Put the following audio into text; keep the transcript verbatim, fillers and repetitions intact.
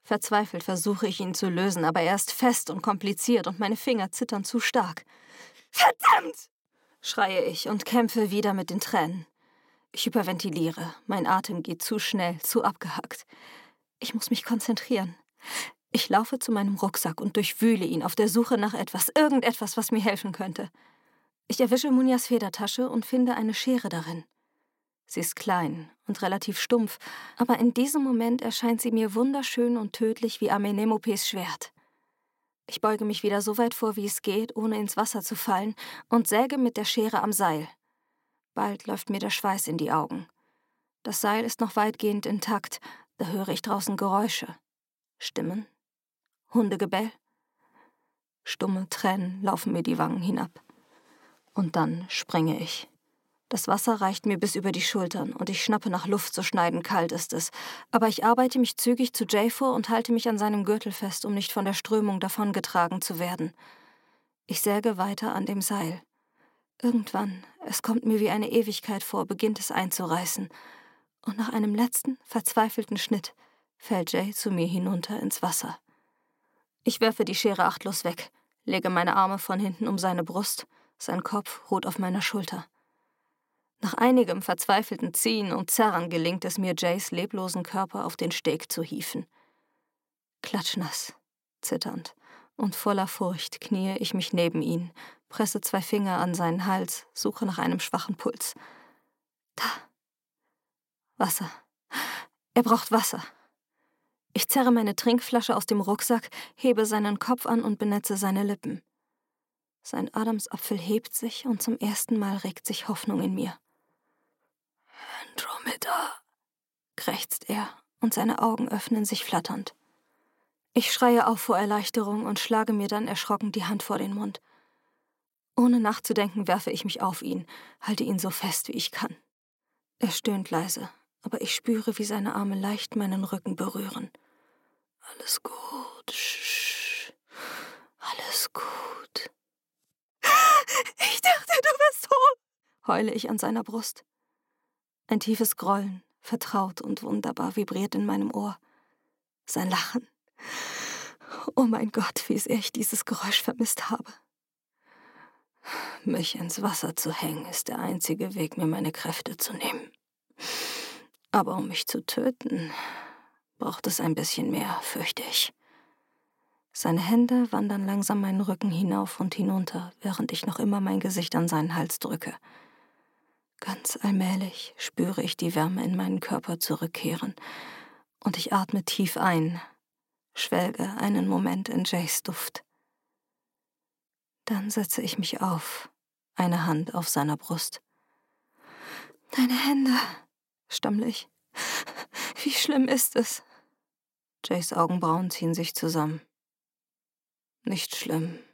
Verzweifelt versuche ich, ihn zu lösen, aber er ist fest und kompliziert und meine Finger zittern zu stark. »Verdammt!« schreie ich und kämpfe wieder mit den Tränen. Ich hyperventiliere. Mein Atem geht zu schnell, zu abgehackt. Ich muss mich konzentrieren. Ich laufe zu meinem Rucksack und durchwühle ihn auf der Suche nach etwas, irgendetwas, was mir helfen könnte. Ich erwische Munias Federtasche und finde eine Schere darin. Sie ist klein und relativ stumpf, aber in diesem Moment erscheint sie mir wunderschön und tödlich wie Amenemopes Schwert. Ich beuge mich wieder so weit vor, wie es geht, ohne ins Wasser zu fallen, und säge mit der Schere am Seil. Bald läuft mir der Schweiß in die Augen. Das Seil ist noch weitgehend intakt, da höre ich draußen Geräusche. Stimmen. Hundegebell. Stumme Tränen laufen mir die Wangen hinab. Und dann springe ich. Das Wasser reicht mir bis über die Schultern und ich schnappe nach Luft, so schneidend kalt ist es. Aber ich arbeite mich zügig zu Jay vor und halte mich an seinem Gürtel fest, um nicht von der Strömung davongetragen zu werden. Ich säge weiter an dem Seil. Irgendwann, es kommt mir wie eine Ewigkeit vor, beginnt es einzureißen. Und nach einem letzten, verzweifelten Schnitt fällt Jay zu mir hinunter ins Wasser. Ich werfe die Schere achtlos weg, lege meine Arme von hinten um seine Brust, sein Kopf ruht auf meiner Schulter. Nach einigem verzweifelten Ziehen und Zerren gelingt es mir, Jays leblosen Körper auf den Steg zu hieven. Klatschnass, zitternd und voller Furcht kniee ich mich neben ihn, presse zwei Finger an seinen Hals, suche nach einem schwachen Puls. Da. Wasser. Er braucht Wasser. Ich zerre meine Trinkflasche aus dem Rucksack, hebe seinen Kopf an und benetze seine Lippen. Sein Adamsapfel hebt sich und zum ersten Mal regt sich Hoffnung in mir. »Andromeda«, krächzt er und seine Augen öffnen sich flatternd. Ich schreie auf vor Erleichterung und schlage mir dann erschrocken die Hand vor den Mund. Ohne nachzudenken werfe ich mich auf ihn, halte ihn so fest, wie ich kann. Er stöhnt leise, aber ich spüre, wie seine Arme leicht meinen Rücken berühren. »Alles gut, sch, alles gut.« »Ich dachte, du bist tot«, heule ich an seiner Brust. Ein tiefes Grollen, vertraut und wunderbar, vibriert in meinem Ohr. Sein Lachen. Oh mein Gott, wie sehr ich dieses Geräusch vermisst habe. Mich ins Wasser zu hängen, ist der einzige Weg, mir meine Kräfte zu nehmen. Aber um mich zu töten, braucht es ein bisschen mehr, fürchte ich. Seine Hände wandern langsam meinen Rücken hinauf und hinunter, während ich noch immer mein Gesicht an seinen Hals drücke. Ganz allmählich spüre ich die Wärme in meinen Körper zurückkehren und ich atme tief ein, schwelge einen Moment in Jays Duft. Dann setze ich mich auf, eine Hand auf seiner Brust. »Deine Hände«, stammle ich. »Wie schlimm ist es?« Jays Augenbrauen ziehen sich zusammen. »Nicht schlimm«,